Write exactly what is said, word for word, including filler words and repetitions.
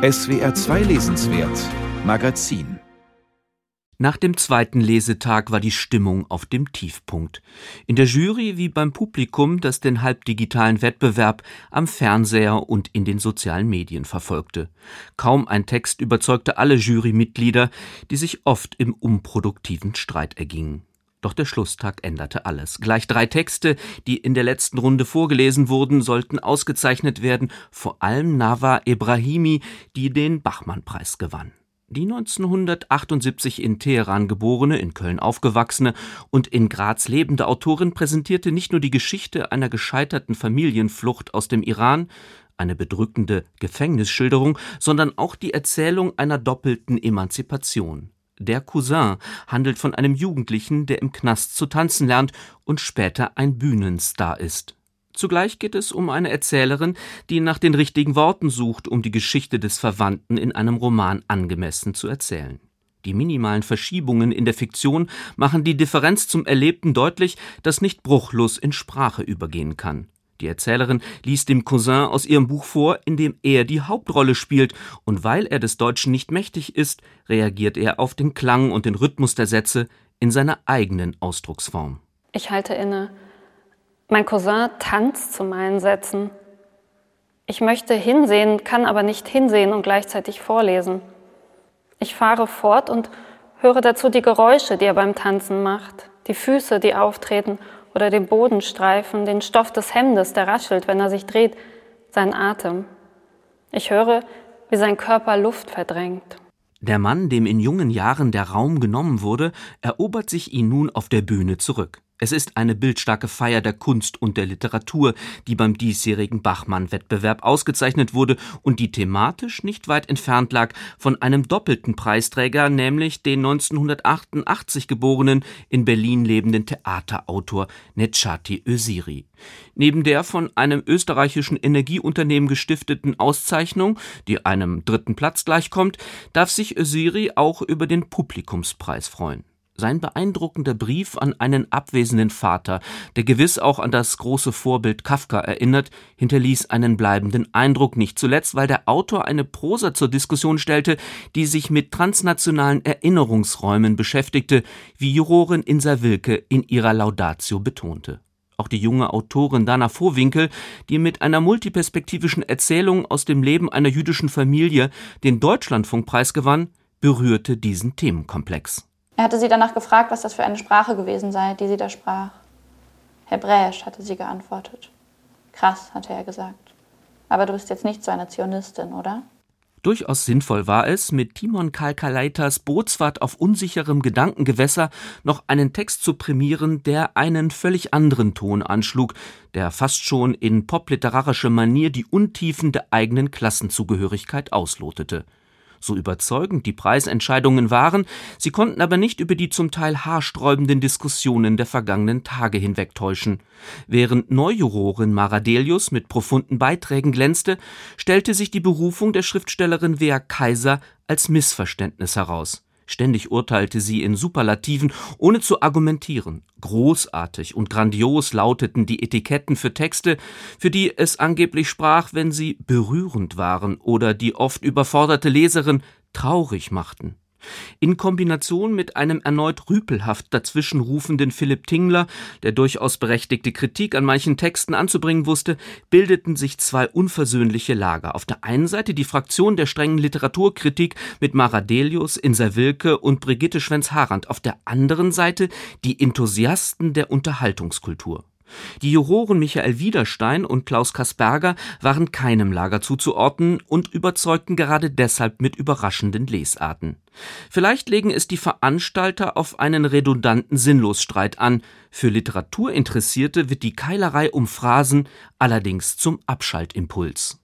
S W R zwei Lesenswert Magazin. Nach dem zweiten Lesetag war die Stimmung auf dem Tiefpunkt. In der Jury wie beim Publikum, das den halbdigitalen Wettbewerb am Fernseher und in den sozialen Medien verfolgte. Kaum ein Text überzeugte alle Jurymitglieder, die sich oft im unproduktiven Streit ergingen. Doch der Schlusstag änderte alles. Gleich drei Texte, die in der letzten Runde vorgelesen wurden, sollten ausgezeichnet werden, vor allem Nawa Ebrahimi, die den Bachmann-Preis gewann. Die neunzehnhundertachtundsiebzig in Teheran geborene, in Köln aufgewachsene und in Graz lebende Autorin präsentierte nicht nur die Geschichte einer gescheiterten Familienflucht aus dem Iran, eine bedrückende Gefängnisschilderung, sondern auch die Erzählung einer doppelten Emanzipation. Der Cousin handelt von einem Jugendlichen, der im Knast zu tanzen lernt und später ein Bühnenstar ist. Zugleich geht es um eine Erzählerin, die nach den richtigen Worten sucht, um die Geschichte des Verwandten in einem Roman angemessen zu erzählen. Die minimalen Verschiebungen in der Fiktion machen die Differenz zum Erlebten deutlich, das nicht bruchlos in Sprache übergehen kann. Die Erzählerin liest dem Cousin aus ihrem Buch vor, in dem er die Hauptrolle spielt, und weil er des Deutschen nicht mächtig ist, reagiert er auf den Klang und den Rhythmus der Sätze in seiner eigenen Ausdrucksform. Ich halte inne. Mein Cousin tanzt zu meinen Sätzen. Ich möchte hinsehen, kann aber nicht hinsehen und gleichzeitig vorlesen. Ich fahre fort und höre dazu die Geräusche, die er beim Tanzen macht, die Füße, die auftreten oder den Boden streifen, den Stoff des Hemdes, der raschelt, wenn er sich dreht, seinen Atem. Ich höre, wie sein Körper Luft verdrängt. Der Mann, dem in jungen Jahren der Raum genommen wurde, erobert sich ihn nun auf der Bühne zurück. Es ist eine bildstarke Feier der Kunst und der Literatur, die beim diesjährigen Bachmann-Wettbewerb ausgezeichnet wurde und die thematisch nicht weit entfernt lag von einem doppelten Preisträger, nämlich den neunzehnhundertachtundachtzig geborenen, in Berlin lebenden Theaterautor Necati Öziri. Neben der von einem österreichischen Energieunternehmen gestifteten Auszeichnung, die einem dritten Platz gleichkommt, darf sich Öziri auch über den Publikumspreis freuen. Sein beeindruckender Brief an einen abwesenden Vater, der gewiss auch an das große Vorbild Kafka erinnert, hinterließ einen bleibenden Eindruck, nicht zuletzt, weil der Autor eine Prosa zur Diskussion stellte, die sich mit transnationalen Erinnerungsräumen beschäftigte, wie Jurorin Insa Wilke in ihrer Laudatio betonte. Auch die junge Autorin Dana Vohwinkel, die mit einer multiperspektivischen Erzählung aus dem Leben einer jüdischen Familie den Deutschlandfunkpreis gewann, berührte diesen Themenkomplex. Er hatte sie danach gefragt, was das für eine Sprache gewesen sei, die sie da sprach. Hebräisch, hatte sie geantwortet. Krass, hatte er gesagt. Aber du bist jetzt nicht so eine Zionistin, oder? Durchaus sinnvoll war es, mit Timon Kalkalaitas Bootsfahrt auf unsicherem Gedankengewässer noch einen Text zu prämieren, der einen völlig anderen Ton anschlug, der fast schon in popliterarischer Manier die Untiefen der eigenen Klassenzugehörigkeit auslotete. So überzeugend die Preisentscheidungen waren, sie konnten aber nicht über die zum Teil haarsträubenden Diskussionen der vergangenen Tage hinwegtäuschen. Während Neujurorin Mara Delius mit profunden Beiträgen glänzte, stellte sich die Berufung der Schriftstellerin Wea Kaiser als Missverständnis heraus. Ständig urteilte sie in Superlativen, ohne zu argumentieren. Großartig und grandios lauteten die Etiketten für Texte, für die es angeblich sprach, wenn sie berührend waren oder die oft überforderte Leserin traurig machten. In Kombination mit einem erneut rüpelhaft dazwischenrufenden Philipp Tingler, der durchaus berechtigte Kritik an manchen Texten anzubringen wusste, bildeten sich zwei unversöhnliche Lager. Auf der einen Seite die Fraktion der strengen Literaturkritik mit Mara Delius, Insa Wilke und Brigitte Schwenz-Harand, auf der anderen Seite die Enthusiasten der Unterhaltungskultur. Die Juroren Michael Widerstein und Klaus Kasperger waren keinem Lager zuzuordnen und überzeugten gerade deshalb mit überraschenden Lesarten. Vielleicht legen es die Veranstalter auf einen redundanten Sinnlosstreit an. Für Literaturinteressierte wird die Keilerei um Phrasen allerdings zum Abschaltimpuls.